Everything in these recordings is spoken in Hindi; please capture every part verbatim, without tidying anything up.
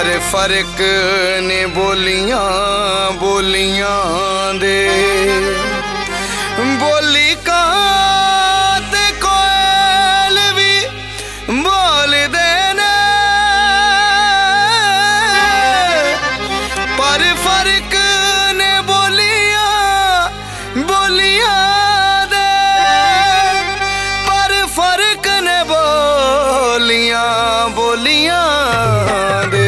पर फर्क ने बोलियां बोलियां दे बोली का ते कोयल भी बोल देने पर फर्क ने बोलियां बोलियां दे पर फर्क ने बोलियां बोलियां दे।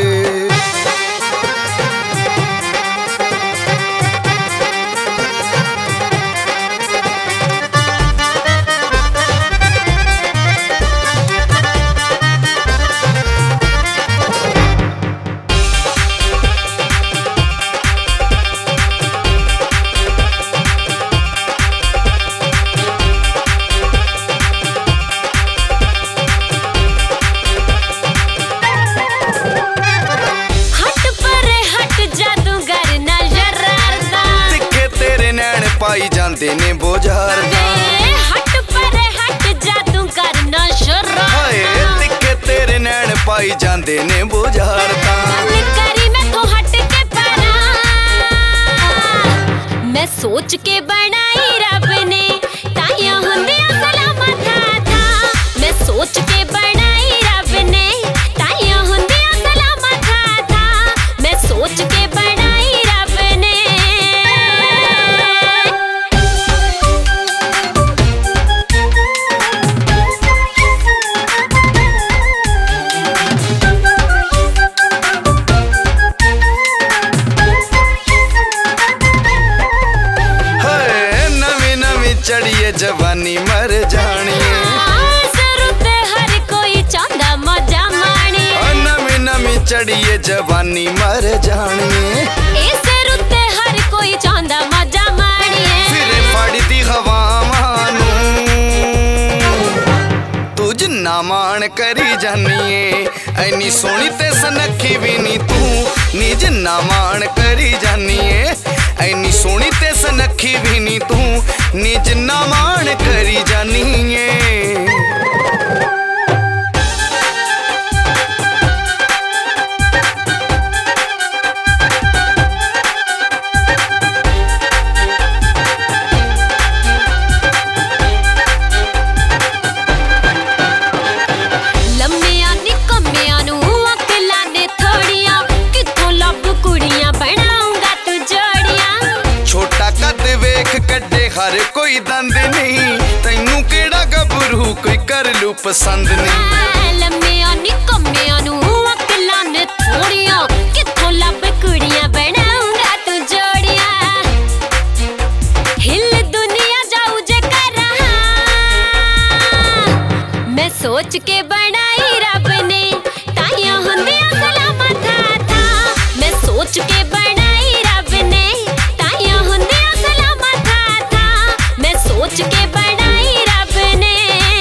पाई जांदे ने बोझार हट पर हट जादू करना शरारत हाय तिखे तेरे नैन पाई जांदे ने बोझार करी मैं तो हट के परा मैं सोच के बनाई रब ने ताया हुंदिया सलामत था मैं सोच के बनाई रब ने ताया हुंदिया सलामत था मैं सोच के बनाई रब ने। चढ़िए जवानी मर जानी हर कोई चांदा मजा मानी नमी नमी चढ़िए जवानी मर जानी इस रुते हर कोई चांदा मजा मानी फिर फड़ती हवावां नू तू जिन्ना मान करी जानिए ऐनी सोनी ते सनखी भी नी तू नी जिन्ना मान करी जानिए ऐनी सोनी ते सनखी भी नी तू नी जिन्ना मान करी जानिए। लम्मिया निकम्मिया नू अकला ने थोड़ियां किथों लब कुड़ियां बनाऊंगा तू जोड़ियां छोटा कद वेख कड्डे हर कोई दंद नहीं तैनू केड़ा गबरू कोई कर लू पसंद नहीं लम्मिया निकम्मिया नू अकला ने थोड़ियां किथों लब कुड़ियां बनाऊंगा तू जोड़ियां हिल दुनिया जाऊ जे कर रहा मैं सोच के बनाई रब ने ताया हुंदिया सलामत था मैं सोच के बनाई रब ने ताया हुंदिया सलामत था मैं सोच के बनाई रब ने।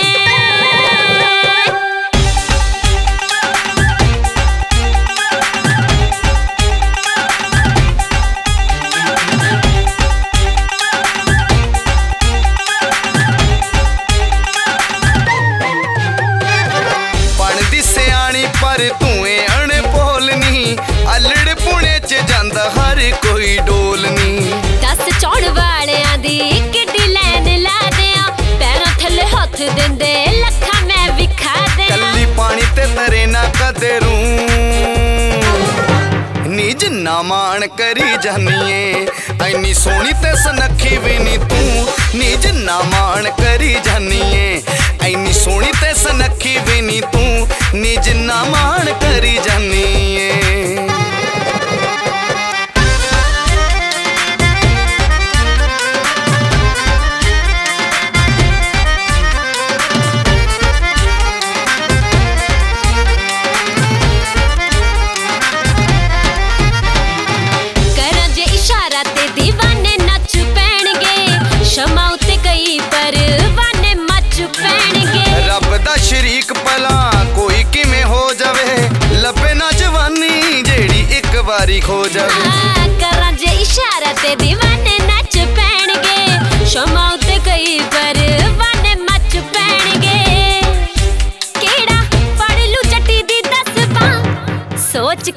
बनदी सियाणी पर तू अणभोलनी अलड़ पुणे च जांदा हर कोई डोलनी दस चौड़ वालियां दी किड्डी लैन ला दियां पैरां थल्ले हत्थ दिंदे लखा मैं विखा दियां कल्ली पानी ते तरे ना कदरू नी जिन्ना मान करी जानिए ऐनी सोनी ते सनखी भी नी तू नी जिन्ना मान करी जानिए ऐनी सोनी ते सनखी भी नी तू नी जिन्ना मान करी जानिए। रब दा शरीक भला कोई किमें हो जावे लभे ना जवानी जेड़ी एक बारी खो जावे करां जे इशारा ते दीवाने नच पैणगे शमा उत्ते कई परवाने मच पैणगे केड़ा पढ़ लू चट्टी दी दस बां सोच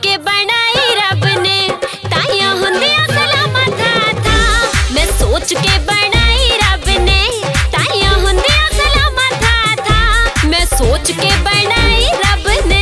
सोच के बनाई रब ने।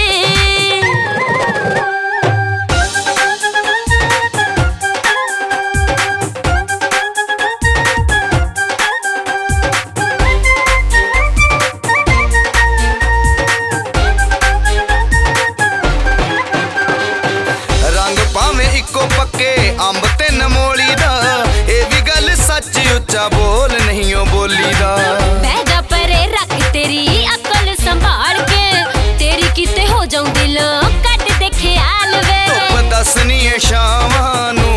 रंग भावें इको पक्के अंब ते नमोली दा, ए भी गल सच उच्चा बोल नहीं ओ बोली दा। बह जा परे रख तेरी अकल संभाल के, तेरी किते हो जाऊं दिल कट दे ख्याल वे। धुप दसनी है शामां नू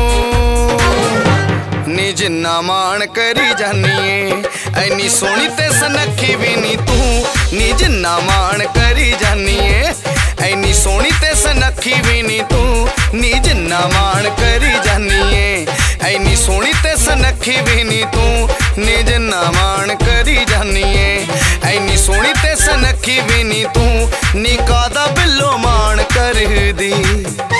नी जिन्ना मान करी जानी है, ऐनी सोहनी ते सनखी भी नी तू नी जिन्ना मान करी जानी है। ऐनी सोहनी ते सनखी भी नी तू नी जिन्ना मान करी जानी है। ऐनी सोहनी ते सनखी भी नी तू नी जिन्ना मान करी जानी है। ऐनी सोहनी ते सनखी भी नी तू नी कादा बिल्लो मान कर दी।